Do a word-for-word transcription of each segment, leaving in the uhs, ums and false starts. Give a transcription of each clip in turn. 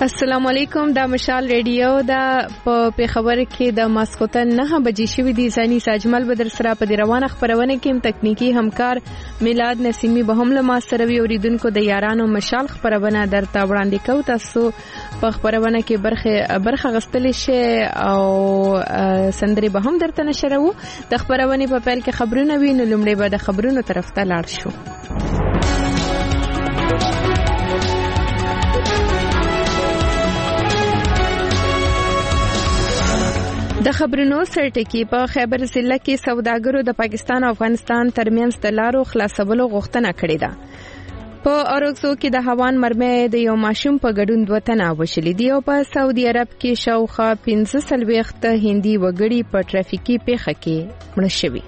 السلام علیکم. دا مشال ریډیو دا په پیښور کې د ماسکوتن نه بجې شوې دي. ځاني ساجمل بدر سره په دې روانه خبرونه کې تکنیکی همکار میلاد نسیمی به هم له ما سره وي. اوریدونکو د یارانو مشال خبرونه درته وړاندې کوو. تاسو په خبرونه کې برخه برخه غستلی شي او سندري به هم درته نشرو. د خبرونه په پیل کې خبرونه وي، نو لومړی به د خبرونو طرف ته لاړ شو. د خبرونو سرټکی په خیبر ضلع کې سوداګرو د پاکستان او افغانستان ترمنځ د لارو خلاصولو غوښتنه کړې ده. په اورګزو کې د هوان مرمۍ د یو ماشوم په ګډون دوه تنه وشلې دي او په سعودي عرب کې شاوخوا پنځه څلوېښت هندي وګړي په ټرافیکي پیښه کې مړه شوي.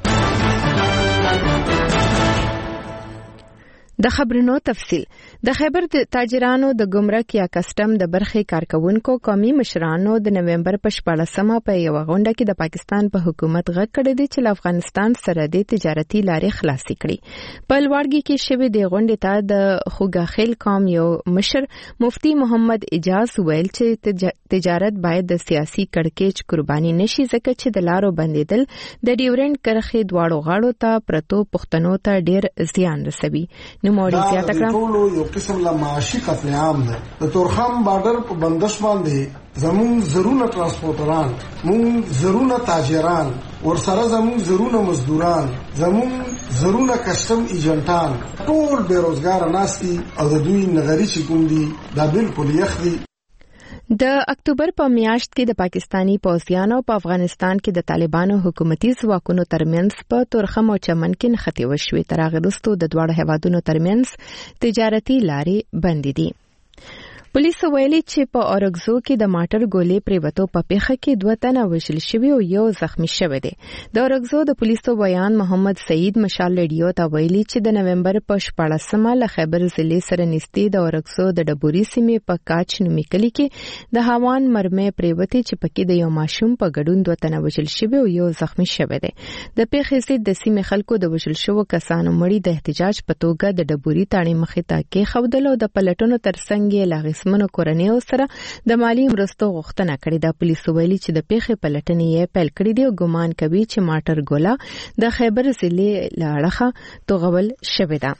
د خبرونو تفصیل. د خیبر د تاجرانو د ګمرک یا کسټم د برخې کارکونکو قومي مشرانو د نومبر په شپاړسمه په یو غونډه کې د پاکستان په حکومت غږ کړی دی چې له افغانستان سره د تجارتي لارې خلاصې کړي. په لوړګي کې شوې د غونډې ته د خوګاخیل قوم یو مشر مفتی محمد اجاز ویل چې تجارت باید د سیاسي کړکېچ قرباني نشي، ځکه چې د لارو بندیدل د ډیورنډ کرښې دواړو غاړو ته پرتو پښتنو ته ډیر زیان رسوي. نو موري زیاته کړه یو قسم لا معاشي قتل عام ده. د تورخم بارډر په بندش باندې زمون زرونه ترانسپورټران، مون زرونه تاجران، ورسره زمون زرونه مزدوران، زمون زرونه کسٹم ایجنټان ټول بیروزګار ناسي او د دوی نغری چې کوم دي دا بالکل یخ دي. د اکتوبر په میاشت کې د پاکستانی پوځیانو په افغانستان کې د طالبانو حکومتي ځواکونو ترمنځ په تورخم او چمن کې نښتې وشوې. تر هغه وروسته د دواړو هیوادونو ترمنځ تجارتي لارې بندې دي. پولیسو ویلي چې په اورګزو کې د ماټر ګولې پریوتو په پیښه کې دوه تنه وژل شوي او یو زخمی شوی دی. د اورګزو د پولیسو بیان محمد سعید مشال ریډیو ته ویلي چې د نومبر په شپاړسمه له خیبر ضلع سره نږدې د اورګزو د ډبوري سیمې په کاچ نومي کلي کې د هوان مرمۍ پریوتې چې پکې د یو ماشوم په ګډون دوه تنه وژل شوي او یو زخمی شوی دی. د پیښې ضد د سیمې خلکو د وژل شوو کسانو مړي د احتجاج په توګه د ډبوري تاڼې مخې ته کېښودل او د پلټنو ترڅنګ یې لاغ منو کورنیو سره د مالی مرستو غوښتنه کړې ده. پولیسو ویلي چې د پیښې پلټنې یې پیل کړې دي او ګمان کوي چې ماټر ګولا د خیبر ضلع له اړخه توغول شوې ده.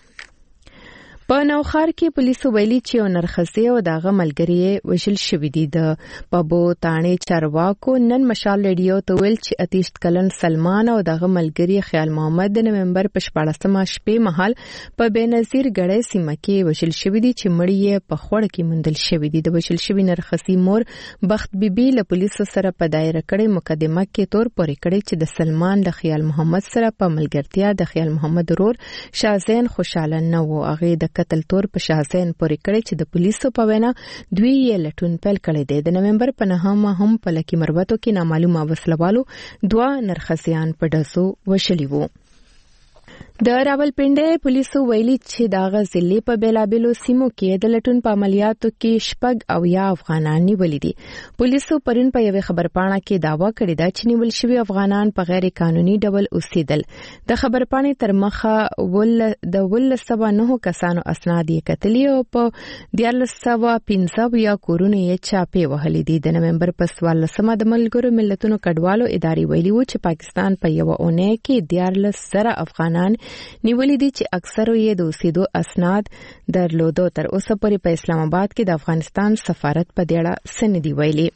په نوخار کې پولیسو ویلي چې یو نرخصي او دغه ملګری وژل شوي دي. د پابو تاڼې چارواکو نن مشال ریډیو ته ویل چې اتیشت کلن سلمان او دغه ملګری خیال محمد د نومبر په شپاړسمه شپې مهال په بېنظیر ګړی سیمه کې وژل شوي دي چې مړي یې په خوړ کې موندل شوي دي. د وژل شوي نرخصي مور بخت بیبي له پولیسو سره په دایره کړې مقدمه کې تور پورې کړی چې د سلمان د خیال محمد سره په ملګرتیا د خیال محمد رور شازین خوشاله نه و. هغه د قتل تور په شازین پورې کړی چې د پولیسو په وینا دوی یې لټون پیل کړی دی. د نومبر په نهمه هم په لکی مربوطو کې نامعلومه وسلوالو دوه نرخصیان په ډزو وشلي وو. د راولپنډۍ پولیسو ویلي چې دغه ضلع په بیلابیلو سیمو کې د لټون په عملیاتو کې شپږ او یا افغانان نیولي دي. پولیسو پرون په یوې خبرپاڼه کې دعوا کړې ده چې نیول شوي افغانان په غیر قانوني ډول اوسېدل. د خبرپاڼې تر مخه ول د ولس سوه نهو کسانو اسناد یې کتلي او په دیارلس سوه پنځه یا کورونه یې چاپې وهلي دي. د نومبر په څوارلسمه د ملګرو ملتونو کډوالو ادارې ویلي وو چې پاکستان په یوه اونۍ کې دیارلس زره افغانان نیولې دي چې اکثر یې د اوسېدو اسناد درلودو. تر اوسه پورې په اسلام آباد کې د افغانستان سفارت په دې اړه څه نه دي ویلي.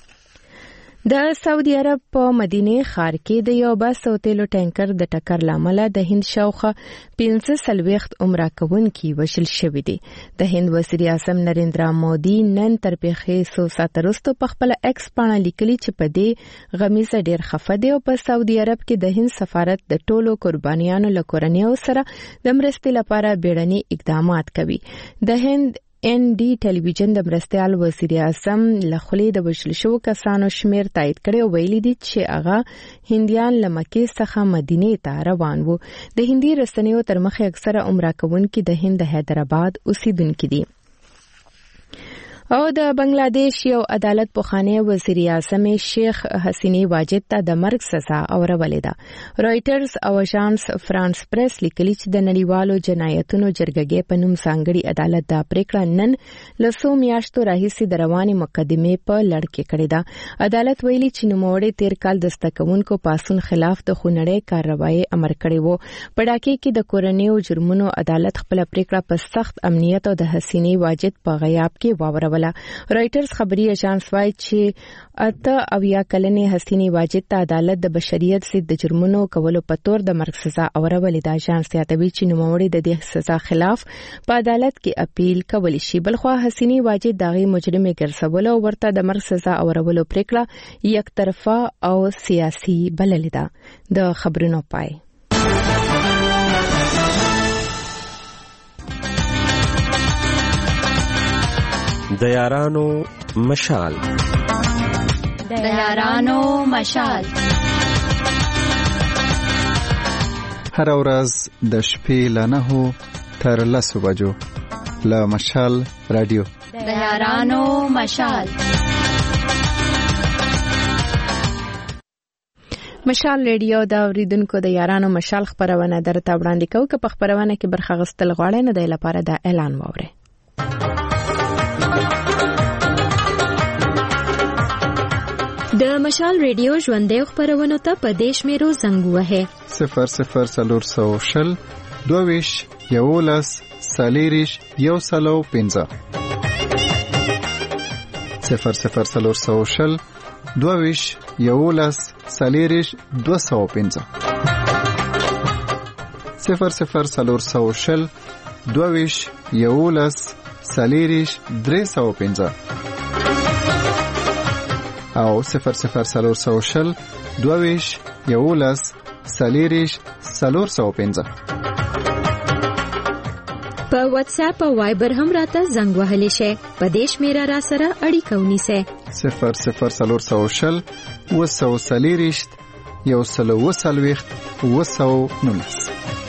د سعودي عرب په مدینه ښار کې د یو بس او تیلو ټانکر د ټکر لامل د هند شاوخوا پنځه څلوېښت عمره کوونکي وژل شوي دي. د هند وزیر اعظم نریندرا مودي نن تر پیښې څو ساعته وروسته په خپله ایکس پاڼه لیکلي چې په دې غمیزه ډېر خفه دی او په سعودي عرب کې د هند سفارت د ټولو قربانیانو له کورنیو سره د مرستې لپاره بیړني اقدامات کوي. د هند ان ډي ټلویزیون د مرستیال وزیر اعظم له خولې د وژل شوو کسانو شمیر تایید کړی او ویلي دي چې هغه هندیان له مکې څخه مدینې ته روان وو. د هندي رسنیو تر مخې اکثره عمره کوونکي د هند د حیدرآباد اوسیدونکي دي. او د بنگلاديش یو عدالت پخوانی وزیر اعظم شیخ حسینی واجد ته د مرګ سزا اورولې ده. رويټرز او اژانس فرانس پریس لیکلي چې د نړیوالو جنایتونو جرګې په نوم ځانګړي عدالت د پریکړه نن لسو میاشتو راهیسې د رواني مقدمې په لړ کې کړې ده. عدالت ویلي چې نوموړي تیر کال د ستکونکو پاسون خلاف د خونړۍ کاروایی امر کړی وو. په ډاکې کې د کورنیو جرمونو عدالت خپل پریکړه په سخت امنیت او د حسینی واجد په غیاب کې واوروله. رويټرز خبري اژانس وايي چې اته اویا کلنې حسینی واجد ته عدالت د بشریت ضد د جرمونو کولو په تور د مرګ سزا اورولې ده. اژانس یادوي چې نوموړي د دې سزا خلاف په عدالت کې اپیل کولی شي. بلخو حسینی واجد دغه مجرم ګرځول او ورته د مرګ سزا اورولو پریکړه یک طرفه او سیاسي بللې ده. د خبرونو پای د یارانو مشال د یارانو مشال هر ورځ د شپې له نهو تر لسو بجو له مشال رادیو د یارانو مشال مشال ریډیو دا اوریدونکو د یارانو مشال خبرونه درته وړاندې کوي. که په خبرونه کې برخه غستل غواړئ نو د لپاره د اعلان ووري. د مشال ریډیو ژوندې خبرونه ته په دیش میرو زنګ وهه صفر صفر سلور سو شل دوویش یولس سالیریش یو سلو پنځه صفر صفر سلور سو شل دوویش یولس سالیریش دو سو پنځه صفر صفر سلور سو شل دوویش یولس سالیریش درې سو پنځه او صفر صفر سلور سو شل دوویش یولس سالیریش سلور سو پنځه. په واتس اپ او وایبر هم راته زنګ وهلی شي. په دیش میرا را سره اړیکه ونیسه صفر صفر سلور سو شل وسو سالیریش یو سلو وسلويخت وسو نونس.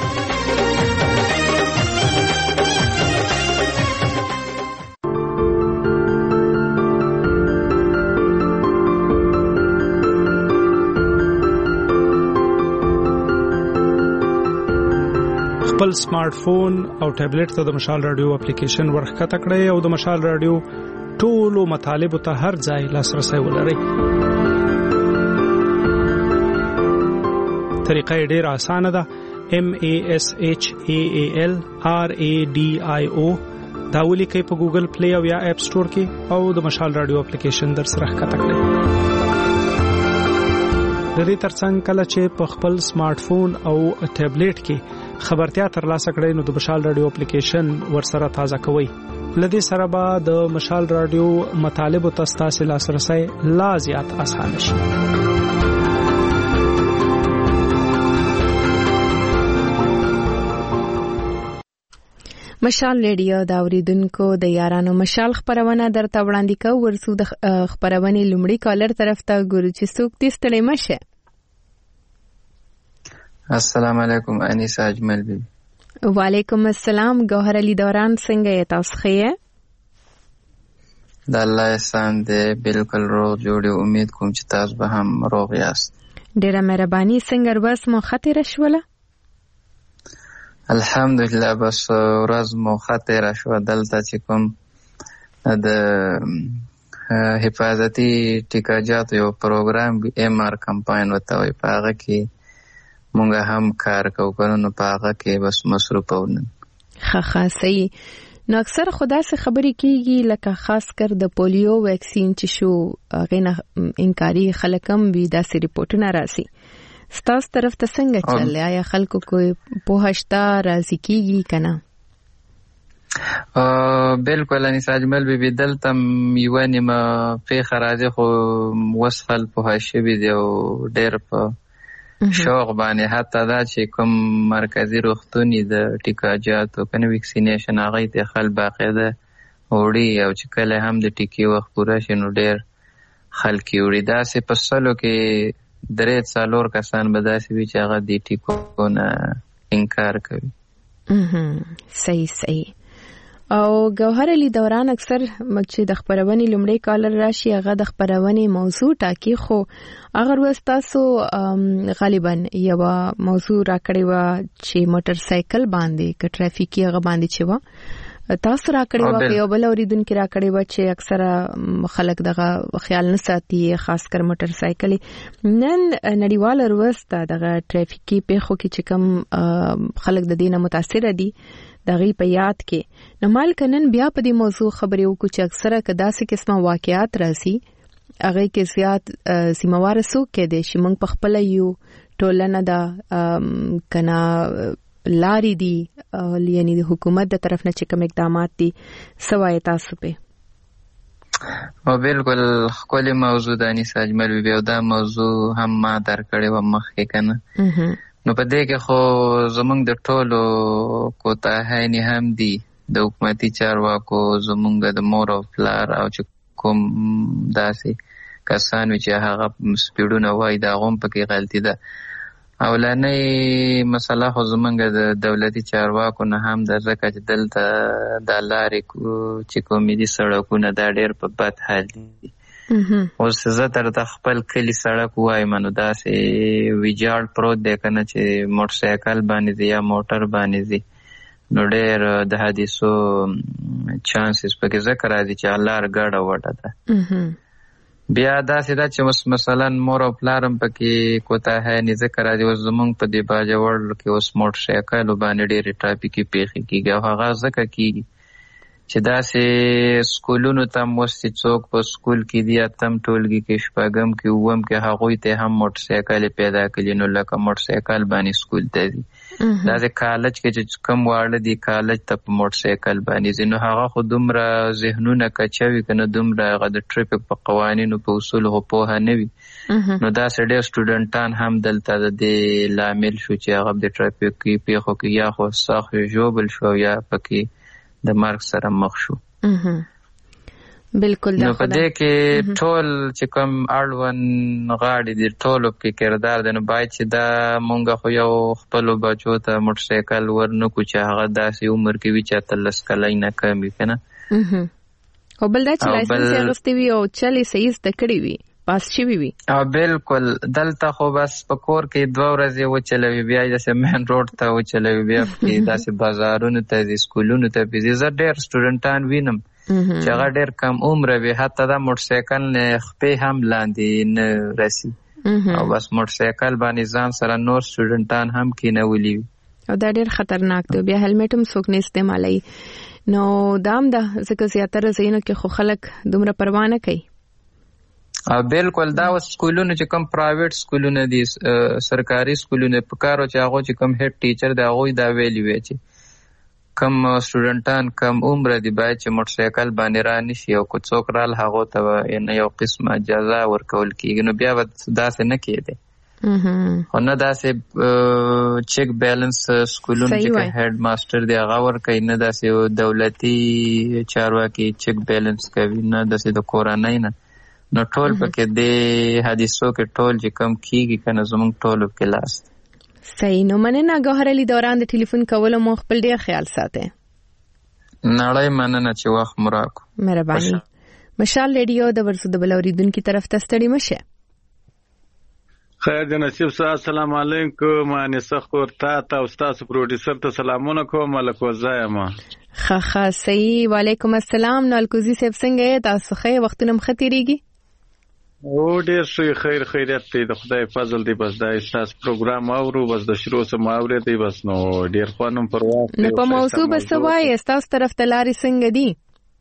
خپل سمارټ فون او ټابلیټ ته د مشال رادیو اپلیکیشن ورخکته کړئ او د مشال رادیو ټولو مطالب ته هر ځای لاسرسي ولرئ. طریقه ډېره اسانه ده. M A S H A A L R A D I O دا ولیکئ په ګوګل پلی او یا اپ سٹور کې او د مشال رادیو اپلیکیشن در سره ښکته کړئ. د دې ترڅنګ کله چې په خپل سمارټ فون او ټابلیټ کې خبرتیا ترلاسه کړئ نو د مشال رادیو اپلیکیشن ورسره تازه کوئ. لدې سره به د مشال رادیو مطالب او تاسو لاسرسي لا زیات اسانه شي. مشال ریډیو دا اوریدونکو د یارانو مشال خبرونه درته وړاندې کوو. ورسو د خبرونه لومړی کالر طرف ته ګورو چې څوک دې ستړي مشه. السلام علیکم انیسا اجمل بی. وعلیکم السلام گوهر علی دوران څنګه یې تاسو ښه؟ د الله احسان دې بالکل روغ جوړې. امید کوم چې تاسو به هم روغ یاست. ډیره مهرباني. څنګه ورځ مو خطر شوله؟ الحمدلله بس ورځ مو خطر شو. دلته چې کوم د حفاظتي ټیکاجات یو پروګرام بی ایم آر کمپاین وته وي په هغه کې مونږه هم کار کوو کنو په هغه کې بس مصروف ونن. ښه ښه صحیح. نو اکثر خدا سے خبرې کیږي لکه خاص کر د پولیو ویکسین چې شو غینه انکاری خلکم وی داسې ریپورتونه راسي. ستاسو طرف ته څنګه چل یا خلکو کوئی پوهشتا راځي کیږي کنه؟ بالکل انیس اجمل بی بی دلته یو نیمه پیښه راځي خو وسخل پوهشه بي دی او ډېر په شوق باندې حتی دا چې کوم مرکزی روغتونی د ټیکاجاتو کنه ویکسینیشن هغه ته خل باقاعده وړي او چې کله هم د ټیکی وخت پوره شي نو ډېر خلک وړي. دا سه په سلو کې درې څلور کسان به داسې وي چې هغه د ټیکو نه انکار کوي. اها صحیح صحیح. او ګوهر علي دوران اکثر چې د خبرونې لومړی کالر راشي هغه د خبرونې موضوع ټاکي خو اگر وستاسو غالبا یو موضوع راکړی و چې موټر سایکل باندې ک ټرافیکي هغه باندې چې و تاسو راکړی و یو بل اوریدونکو راکړی و چې اکثره خلک دغه خیال نه ساتي خاص کر موټر سایکل نن نړیوال وروسته دغه ټرافیکي پیښو کې چې کوم خلک د دینه متاثر دي دغه په یاد کې نو مال کنن بیا په دې موضوع خبرې وکړو چې اکثره کدا سه قسمه واقعیات راسي هغه کې زیات سیموار سو کې دي چې موږ په خپل یو ټولنه دا کنا لاري دي یعنی د حکومت د طرف نه چې کوم اقدامات دي سوای تاسو په او بالکل خپل موضوع د انیس اجمل بیا دا موضوع هم ما درکړې و مخکې کنه نو په دې کې خو زمونږ د ټولو کوتاهی هم دي د حکومتي چارواکو زمونږ د مور او پلار او چې کوم داسې کسان چې هغه سپیډونه وای دا غوم پکې غلطي ده اولنۍ مسله خو زمونږ د دولتي چارواکو نه هم د ځکه چې دلته د لارې چې کومې دي سړکونه دا ډېر په بد حال دي اوس زه تر د خپل کلی سړک وایم نو داسې ویجاړ پروت دی کنه چې موټر سایکل باندې دی یا موټر باندې دی نو ډېر د حادثو چانسز پکې ذکر راځي چې لار ګډه وډه ده بیا داسې دا چې مثلا مور او پلارم پکې کوتاهی نه ذکر راځي اوس زمونږ په دې باجوړ کې اوس موټر سایکل باندې ډېرې ټرافیکي پیښې کېږي او هغه ځکه کېږي چې داسې سکولونو ته موستي څوک په سکول کې دی اتم ټولګي کې شپږم کې اووم کې هغوی ته هم موټر سایکل پیدا کړي نو لکه موټر سایکل باندې سکول ته ځي داسې کالج کې چې کم واړه دي کالج ته په موټر سایکل باندې ځي نو هغه خو دومره ذهنونه کچوي که نه دومره هغه د ټریفک په قوانینو په اصولو خو پوهه نه وي نو داسې ډېر سټوډنټان هم دلته د دې لامل شو چې هغه د ټرافیکي پیښو کې یا خو سخت ژوبل شو یا پکې د مرګ سره مخ شو بالکل نو په دې کې ټول چې کوم اړوند غاړي دي ټولو کې کردار دی نو باید چې دا مونږ خو یو خپلو بچو ته موټر سایکل ورنکو چې هغه داسې عمر کې وي چې اتلس کلن نه کم وي که نه او بل دا چې لایسنس یې اخیستی وي او چل یې صحیح زده کړي وي پاس شوي وي او بالکل دلته خو بس په کور کې دوه ورځې وچلوي بیا داسې مین روډ ته وچلوي بیا پکې داسې بازارونو ته ځي سکولونو ته پې ځي زه ډېر سټوډنټان وینم چې هغه ډېر کم عمره وي حتی دا موټر سایکل نه خپې هم لاندې نه رسي او بس موټر سایکل باندې ځان سره نور سټوډنټان هم کېنولي وي او دا ډېر خطرناک دی بیا هیلمټ هم څوک نه استعمالوي نو دا هم ده ځکه زیاتره ځایونو کې خو خلک دومره پروا نه کوي او بالکل دا اوس سکولونه چې کوم پرایویټ سکولونه دي سرکاري سکولونه په کارو چې هغه چې کوم هډ ټیچر دی هغوی دا ویلي وی چې کم سټوډنټان کم عمره دي باید چې موټر سایکل باندې را نشي او که څوک رال هغو ته یعنې یو قسمه جزا ورکول کېږي نو بیا به داسې نه کېدی خو نه داسې چیک بیلنس سکولونه چې هډ ماسټر دی هغه ورکوي نه داسې دولتي چارواکي چیک بیلنس کوي نه داسې د کورنۍ نه نو ټول پکې د حادثو کې ټول چې کم کېږي که نه زموږ ټولو کې لاس صحیح نو مننه ګوهر علي دوران د ټلیفون کولو مو خپل ډېر خیال ساتئ نړۍ مننه چې وخت مو راکړو مهرباني مشال ریډیو د ورسو د بل اوریدونکي طرف ته ستړي مشه خیر د نصیب صاحب السلام علیکم انیسه خور تا ته او تاسو پروډوسر ته سلامونه کوم ملک وزایم خا خا صحیح وعلیکم السلام نو الکوزی صاحب څنګه تاسو خې وختونه مختيريږي او ډیر ښه خیر خیریت دی د خدای فضل دی بس دا تاسو پروګرام اورو بس د شروع سم اورې دی بس نو ډیر خوانم پرواز نه په موضوع بس وای تاسو طرف ته لاري څنګه دی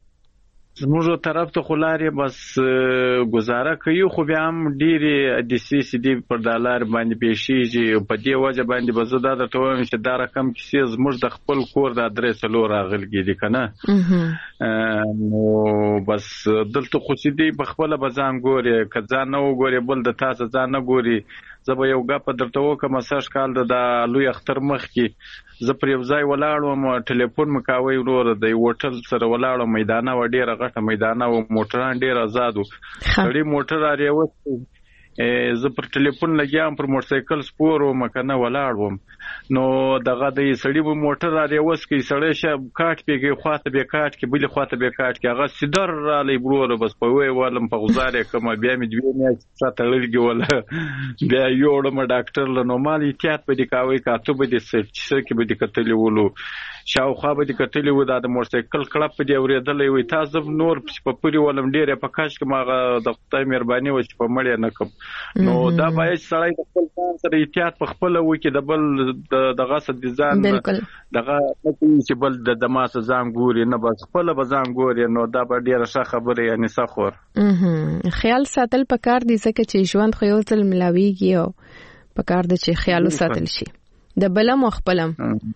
زموږ طرف ته خلاري بس گزاره کوي خو بیا هم ډیره د سی سی ډي پر ډالر باندې پیشيږي په دې وجه باندې بزو دا د توم چې دا رقم کې زموږ د خپل کور د ادرس لور راغلي دي کنه نو بس دلته خو سي دي په خپل بزان ګوري کځان نو ګوري بل د تاسو ځان نه ګوري زه به یو غپ درته وکم ساش کال د لوی اختر مخ کې زه پر یو ځای ولاړم ټلیفون مکاوي ورور د هوټل سره ولاړم میدانه و ډیره غټه میدانه و موټران ډیر آزادو سړی موټر اړ یو زه پر ټلیفون لګیام پر موټر سایکل سپور و مکنه ولاړ وم نو دغه د سړی په موټر را ریوس کې سړی شه کاټ پیږي خواته به کاټ کې بل خواته به کاټ کې هغه سیدر را لې برور بس په وی ولم په غزارې کوم بیا مې دوی نه څه تړلګي ولا بیا یوړم ډاکټر له نورمال احتیاط په دې کاوي کاته به دې څه کې به دې کتلې ولو شاوخوا به دې کتلې و د موټر سایکل کلب په دې اورېدلې وي تاسو نور په پوري ولم ډېر په کاش کې ماغه د خدای مهرباني و چې په مړی نه کوم نو دا باید سړی د خپل ځان سره احتیاط په خپل وکي د بل دغه صد ځان دغه چې بل د دماسه ځان ګوري نه بس خپل به ځان ګوري نو دا به ډیره ښه خبره یعنی سخور خیال ساتل پکار دي ځکه چې ژوند خو یو ځل ملاويږي او پکار دي چې خیال ساتل شي د بلم خپلم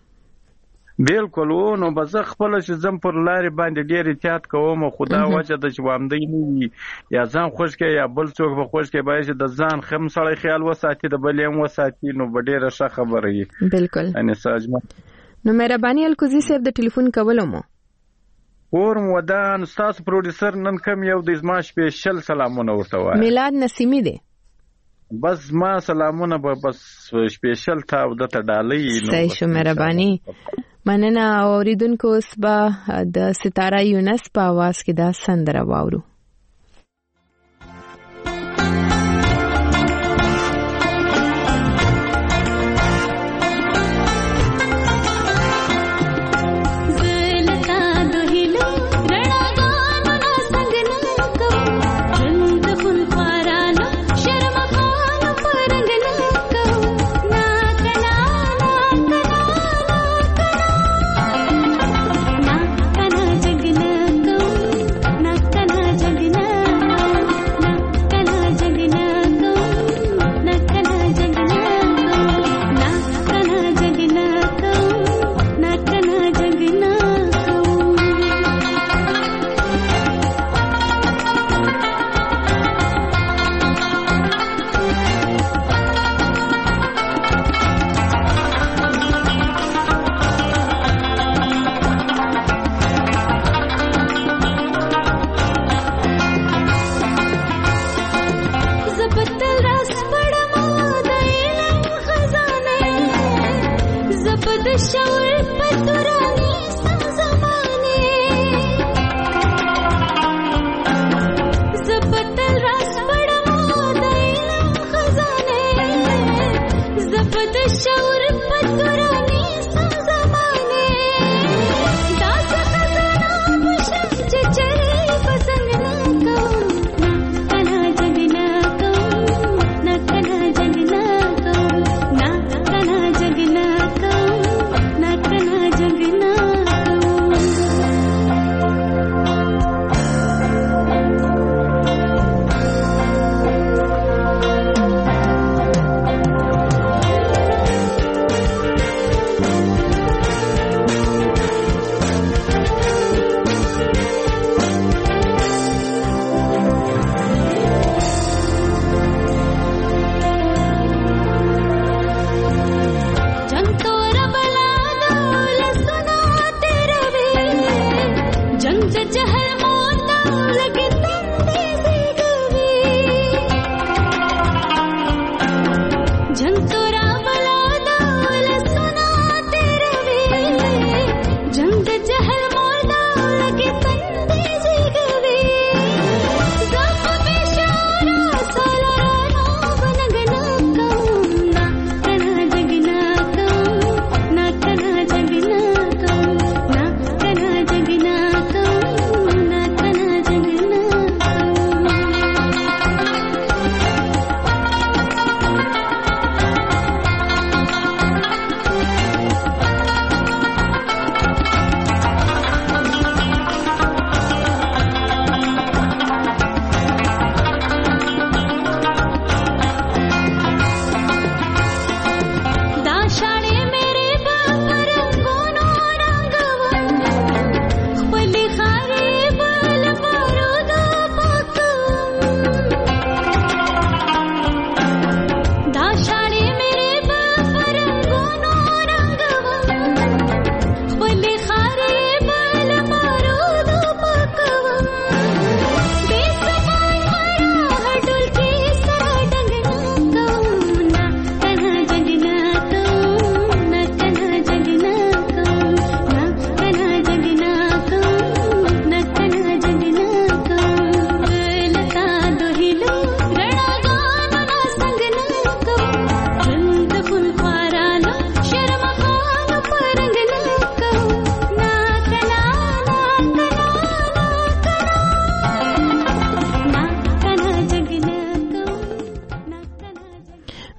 بالکل نو بس خپل چې زم پر لارې باندې ډیر احتیاط کوم خدا وجه د جوامدې نه یا ځان خوش کې یا بل څوک به خوش کې باید د ځان خم سړی خیال وساتي د بل هم وساتي نو ډیره ښه خبره وي بالکل ان ساجمه نو مهرباني الکوزي صاحب د ټلیفون کولم اور مودان استاد پروډوسر نن کم یو د زما سپیشل سلامونه ورته وای میلاد نسیمی دی بس ما سلامونه بس سپیشل تا د ته ډالۍ نو صحیح شو مهرباني مننه اوریدونکو اوس به د ستاره یونس په आवाज کې دا سندره واورو Not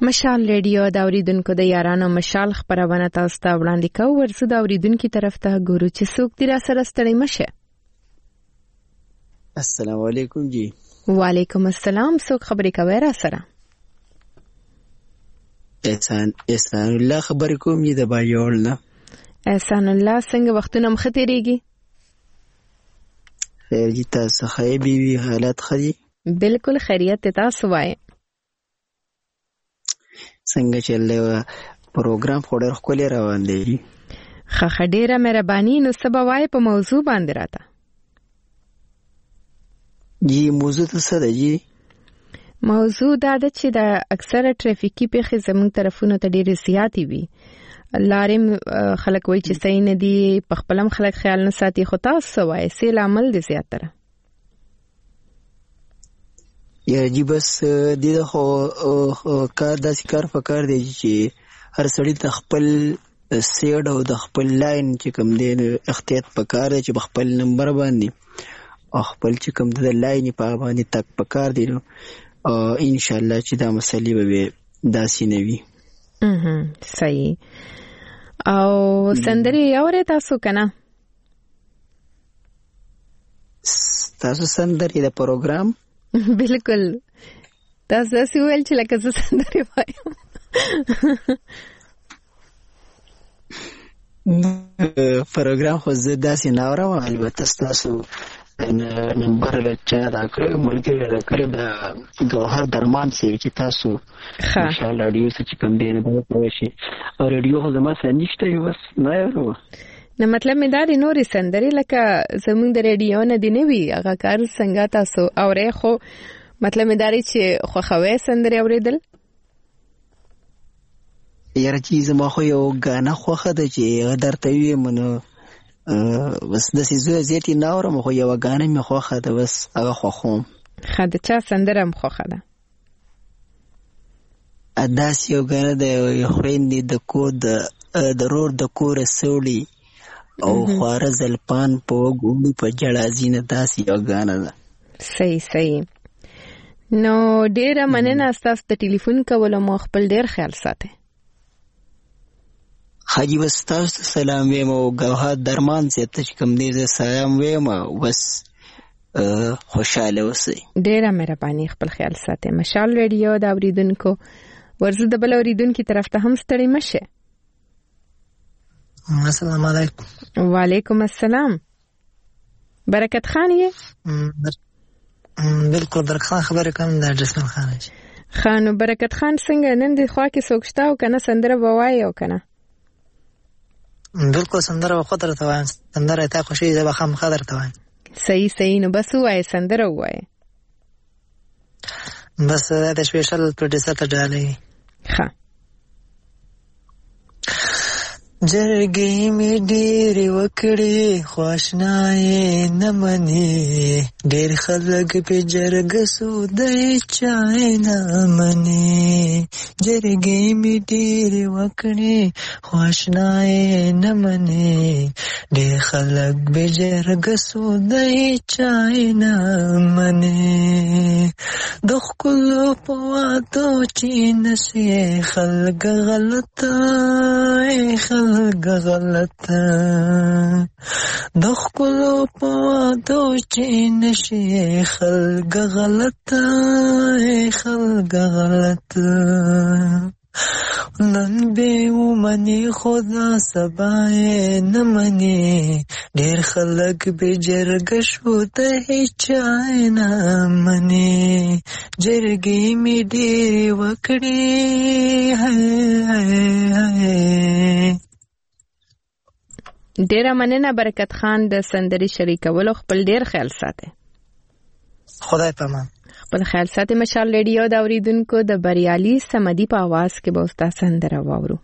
مشال ریډیو د اوریدونکو د یارانو مشال خبرونه تاسو ته وړاندې کوو. ورسره د اوریدونکو طرف ته ګورو چې څوک دی را سره ستړي مشه. السلام علیکم جی. وعلیکم السلام. څوک خبرې کوي را سره؟ احسان احسان الله خبرې کوم یې د بایول نه. احسان الله څنګه وختونه مخ تیریږي؟ خیر جی تاسو ښه بیوی حالت خدي؟ بالکل خیریت تاسو وایي. څنګه چلې پروګرام خوري خولي روان دی؟ خخ ډیره مهرباني. نو سبا وای په موضوع باندې راته. جی موضوع څه ده جی؟ موضوع دا ده چې د اکثره ټریفیکي پیښې زموږ طرفونو ته ډېرې زیاتې وي. لارې خلک وایي چې صحیح نه دي، په خپلم خلک خیال نه ساتي. خو تاسو وایي څه لامل دی زیاتره؟ یا جی بس د خو کار داسې کار فکر دی چې هر سړی د خپل سیډ او د خپل لاین چې کوم دی احتیاط پکار دی چې په خپل نمبر باندې او خپل چې کوم د لاین په باندې تک پکار دی. نو ان شاء الله چې دا مسلې به داسې نه وي. اه صحیح. او سندري اورې تاسو کنه؟ تاسو سندري د پروګرام؟ بالکل. تاسو څه ویل چې لکه څه سندري وایم؟ پروګرام خو زه داسې نه اورم، البته تاسو نمبر چا دا کړو ملګری را کړو د ګوهر درمان سي چې تاسو ان شاء الله رادیو څخه کوم دی نه پوه شي. او رادیو خو زما سره نشته یو بس نه یو. نو مطلب مې دا دی نورې سندري لکه زمونږ د رادیو نه دی نه وي هغه کار څنګه تاسو اورې؟ خو مطلب مې دا دی چې خوښوي سندري اورېدل. یاره چې زما خو یو غانا خوخه ده چې درته ویم نو بس د سيزو زیاتی نه اورم، خو یو غانا مې خوخه ده بس هغه خوخوم. خاطر چا سندره مې خوخه ده؟ اداس یو غانا ده خويندې د کود د رور د کور سولي او خواره زلپان په وګړي په جړازینه داسې یو غانا ده. صحیح صحیح. نو ډیره مننه تاسو د ټلیفون کولو مو خپل ډیر خیال ساتئ. حاجی بس تاسو سلام ویم او ګوهر درمان سي ته کوم دې سلام ویم بس خوشاله اوسئ. ډیره مهرباني. خپل خیال ساتئ. مشال ریډیو دا اوریدونکو ورزه د بل اوریدونکو طرف ته هم ستړي مشه. السلام علیکم. وعلیکم السلام. برکت خان یې؟ بالکل برکت خان خبرې کوم د جسم خان. خانو برکت خان څنګه نن د خوا کې سوکشتا او کنه سندره ووایي او کنه؟ بالکل سندره خو درته وایم. سندره ته خوشي زه به خام خبر ته وایم. صحیح صحیح. نو بس وایي سندره وایي. بس د سپیشل پروډوسر ته ډالې. ها جرګې می ډېر وکړې خواشنای نه مني، ډېر خلک په جرګ سودای چای نه مني. جرګې می ډېر وکړې خواشنای نه مني، ډېر خلک په جرګ سودای چای نه مني. د خپل په وادو چې نشي خلک غلطه خلک غلطه د خپل په وادو چې نشي خلک غلطه خلک غلطه. نن به ومني خدا سبا نه مني، ډېر خلک به جرګ شو د هیچا نه مني. جرګې می ډېرې وکړې ډیره مننه برکت خان د سندري شریکولو. خپل ډیر خیال ساتئ. خدای پامان. خپل خیال ساتئ. مشال ریډیو دا اوریدونکو د بریالي سمدي په आवाज کې به اوستا سندره واورو.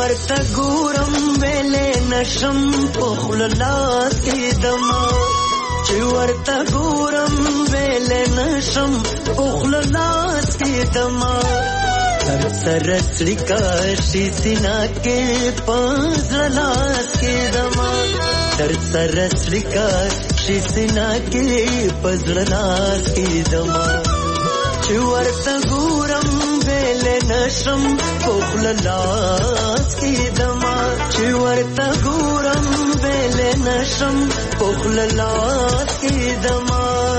ورته ګورم ویلې نشم پخل لاس کې دما چې ورته ګورم ویلې نشم پخل لاس کې دما سر سر سلیکا شي سینا کې پزړه لاس کې دما سر سر سلیکا شي سینا کې پزړه لاس کې دما چې ورته ګورم ویلې نشم پخل لاس کې دما چې ورته ګورم ویلې نشم پخل لاس کې دما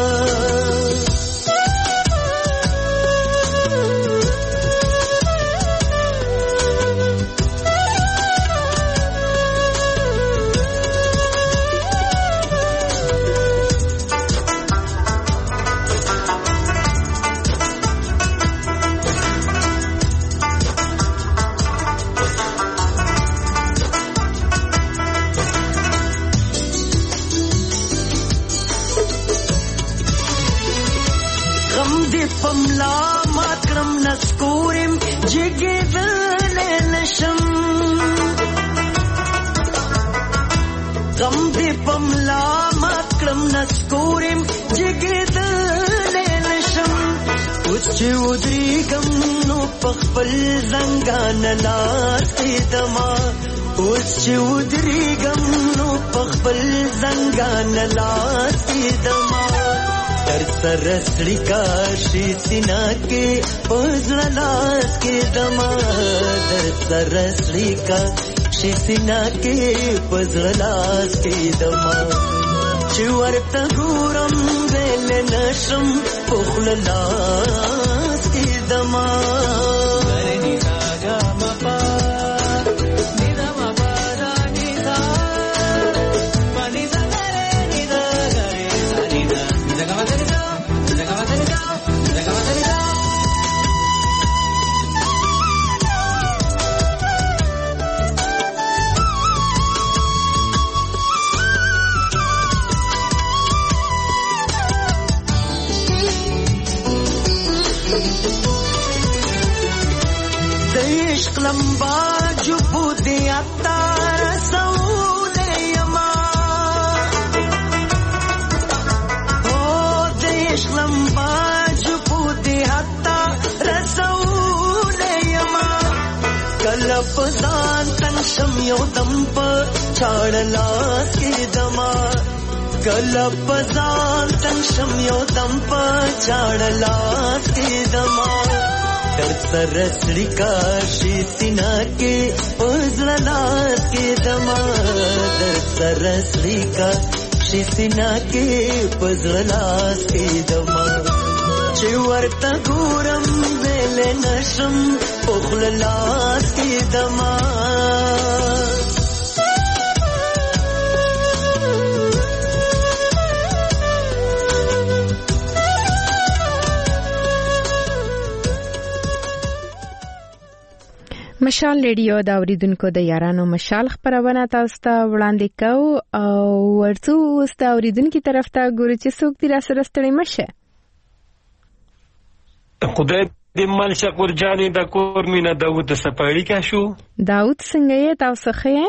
پملا ماکرم نسکورم جگی دل نشم غم دی پملا ماکرم نسکورم جگی دل نشم اوچ ودری غم نو پخپل زنگان لاس کی دما اوچ ودری غم نو پخپل زنگان لاس کی دما در سر سلیکا شي سینا کې پزړه لاس کې دما در سر سلیکا شي سینا کې پزړه لاس کې دما چې ورته ګورم ویلې نشم پخل لاس کې دما लंबा जुबू दिया तारा सऊले यमा ओ देश लंबा जुबू दिया तारा सऊले यमा कलप दान तन शम्यो दंप छाड़ला के दमा कलप दान तन शम्यो दंप छाड़ला के दमा در سر سلیکا شي سینا کې پزړه لاس کې دما در سر سلیکا شي سینا کې پزړه لاس کې دما چې ورته ګورم ویلې نشم پخل لاس کې دما مشال ریډیو دا اوریدونکو د یارانو مشال خبرونه تاسو ته وړاندې کوو او ورڅو واست اوریدونکو طرف ته ګوري چې څوک تیر سره ستړي مشه خدای دې مال شکر جانې د کور مینه داوود سپاړی کا شو داوود څنګه یې تاسو ښه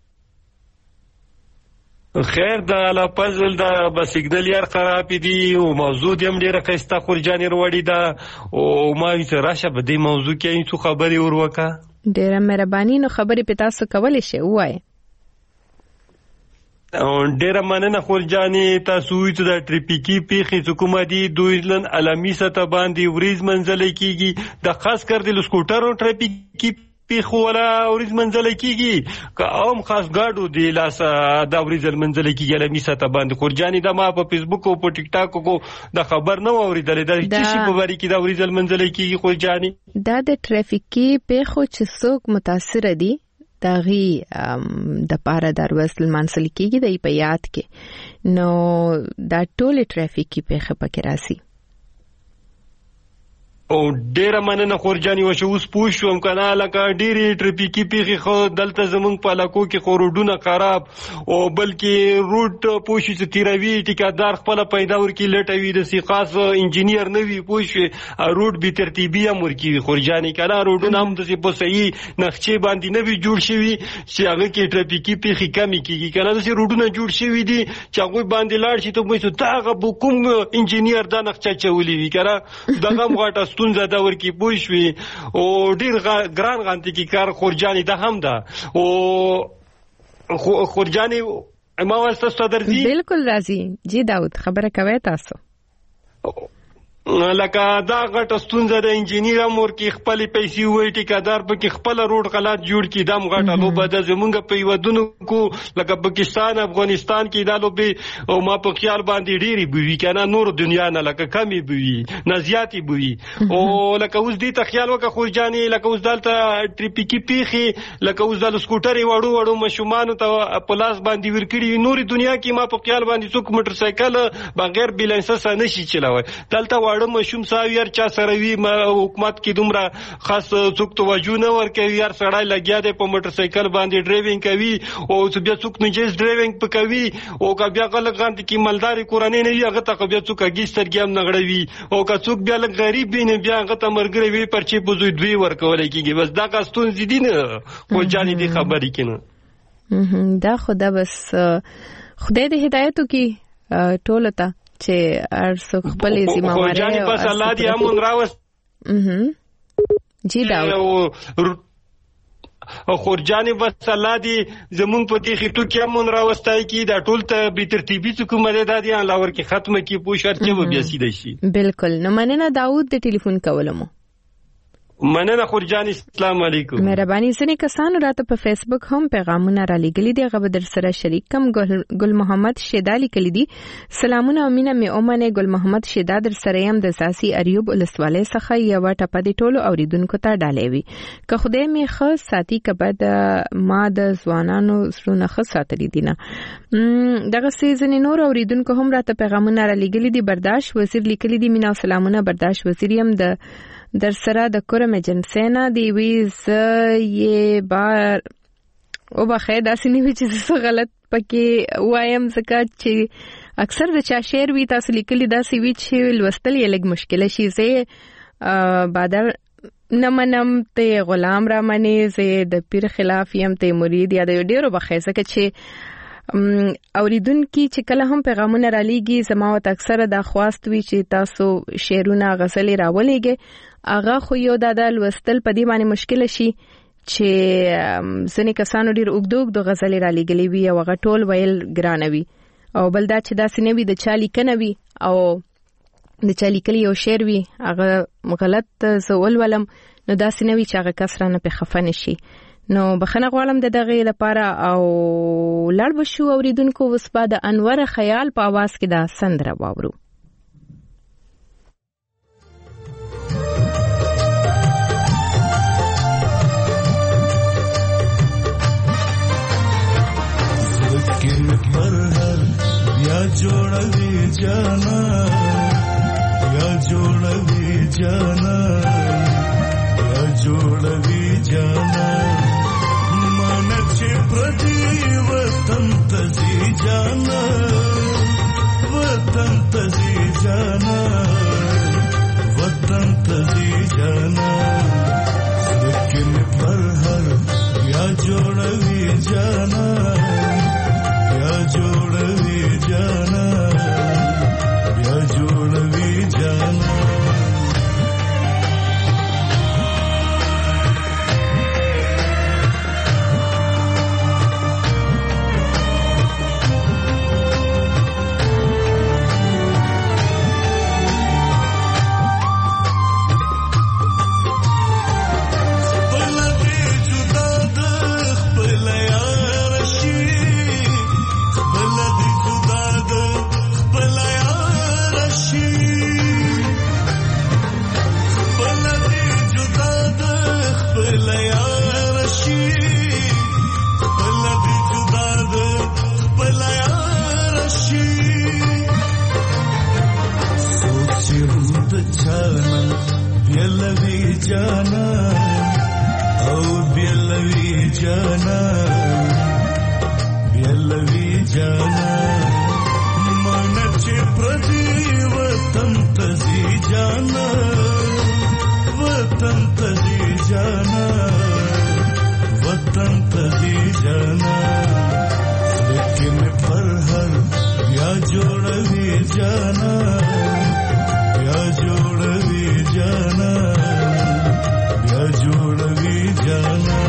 خیر د لا پزل د بسګدل یار خراب دي او موضوع دې هم ډیره خسته خورجانې وروړي دا او ما چې راشه به دې موضوع کې څه خبري وروکا ډیره مهرباني نو خبرې په تاسو کولې شي وای او ډیره مننه خورجانې تاسو چې د ټریپیکی پیخي حکومتي دویلن علامي سطح باندې وریز منځلې کیږي د خاص کر د سکوټرو ټریپیکی پیخو ولا ورځ منځل کیږي که اوم خاص گاډو دی لاس دا ورځ منځل کیږي علامي سطح باندې خورجانې د ما په فیسبوک او په ټیک ټاک کو د خبر نه اوریدل د کیسې په باره کې دا ورځ منځل کیږي خورجانې دا د ټریفیکي پیخو چې څوک متاثر دي داغي د پاره دروازل منځل کیږي د په یاد کې نو دا ټول ټریفیکي پیخه پکې راسي او ډیره مننه خورجاني و چې اوس پوه شوم کنه لکه ډیرې ټریفیکي پیښې خو دلته زمونږ په علاقو کې خو روډونه خراب او بلکې روډ پوه شو چې تیروي ټیکادار خپله پیدا ورکړي لټوي داسې خاص انجینیر نه وي پوه شوې روډ بې ترتیبي هم ورکوي خورجاني کنه روډونه هم داسې په صحیح نقشې باندې نه وي جوړ شوي چې هغه کې ټریفیکي پیښې کمې کېږي کنه داسې روډونه جوړ شوي دي چې هغوی باندې لاړ شي ته وایي دا هغه به کوم انجینیر دا نقشه چولې وي کنه دغه هم غټه ستونزه ده ورکی پوه شوي او ډېر ګران غانتې کې کار خورجاني ده هم ده او خورجاني ما وایي ستاسو ته درځي بالکل راځي جی داود خبره کوئ تاسو لکه دا غټه ستونزه د انجینیر هم ورکې خپلې پیسې ووایي ټیکادار پکې خپله روډ غلط جوړ کړي دا هم غټه لوبه ده زمونږ په هېوادونو کو لکه پاکستان افغانستان کې دا لوبې او ما په خیال باندې ډېرې به وي که نه نورو دنیا نه لکه کمې به وي نه زیاتې به وي او لکه اوس دې ته خیال وکړه خورجانې لکه اوس دلته ټریفیکي پیښې لکه اوس دلته سکوټرې وړو وړو ماشومانو ته په لاس باندې ورکړي وي نورې دنیا کې ما په خیال باندې څوک موټرسایکل بغیر بیلنسه نه شي چلوی دلته واړه ماشوم صاحب یار چا سره وي حکومت کې دومره خاص څوک توجه نه ورکوي یار سړی لګیا دی په موټرسایکل باندې ډرایوینګ کوي او بیا څوک نجیز ډرایوینګ په کوي او که بیا خلک غانتې کې مالدارې کورنۍ نه وي هغه ته بیا څوک اګي سترګې هم نه غړوي او که څوک بیا لږ غریب وي نو بیا هغه ته ملګری وي پرچې په زوی دوی ورکولی کېږي بس دغه ستونزې دي نه خو جانې دې خبرې کې نه دا خو دا بس خدای دې هدایت وکړي ټولو ته چې ارڅوک خپلې ذمہوارۍ خو جانې بس الله دې امن راوست جی داود او خورجانې بس الله دې زمونږ په دې خېټو کې امن راوستی کړي دا ټول ته بې ترتیبي څه کومه دی دا دې الله ورکې ختمه کړي پوه شو هر څه به بیا سیده شي بالکل نو مننه داود د ټلیفون کولو مو مننه خورجاني السلام علیکم مهرباني ځینې کسانو راته په فیسبوک هم پیغامونه را لېږلي دي هغه به در سره شریک کم ګل محمد شیدا لیکلي دي سلامونه او مینه مې ومنئ ګل محمد شیدا در سره یم د ساسي اریوب ولسوالۍ څخه یوه ټپه د ټولو اوریدونکو ته ډالۍ وي که خدای مې ښه ساتي که بد ما د ځوانانو زړونه ښه ساتلي دي نه دغسې ځینې نور اوریدونکو هم راته پیغامونه را لېږلي دي برداشت وزیر لیکلي دي مینه او سلامونه برداشت وزیر یم د در سره د کورم ایجنسی نه دی وی زه یې بار وبخښئ داسې نه وي چې زه څه غلط پکې وایم ځکه چې اکثر د چا شعر وي تاسو لیکلي داسې وي چې لوستل یې لږ مشکله شي زه بادر نه منم ته غلام را منې زه د پیر خلاف یم ته مرید یا د ډېرو بخښئ ځکه چې اوریدونکي چې کله هم پیغامونه را لیږي زما ورته اکثره دا خواست وي چې تاسو شعرونه غزلې راولېږئ هغه خو یو دا د لوستل په دې باندې مشکله شي چې ځینې کسانو ډېر اوږده اوږده غزلې را لیږلې وي او هغه ټول ویل ګرانه وي او بل دا چې داسې نه وي د چا لیکنه وي او د چا لیکلي یو شعر وي هغه غلط زه ولولم نو داسې نه وي چې هغه کس رانه پې خفه نه شي نو بخښنه غواړم د دغې لپاره او لاړ به شو اوریدونکو اوس به د انور خیال په اواز کې دا سندره واورو या जोड़वी जाना या जोड़वी जाना या जोड़वी जाना मन छे प्रति वतन तजी जाना वतन तजी जाना वतन तजी जाना लेकिन पर हर या जोड़वी जाना या जोड़वी जाना या जोड़वी जाना بیلوی جانا او بیلوی جانا بیلوی جانا منچ پردی وطن تزی جانا وطن تزی جانا وطن تزی جانا لیکن پر ہر یا جوڑوی جانا یا جوڑوی جانا یا جوڑوی جانا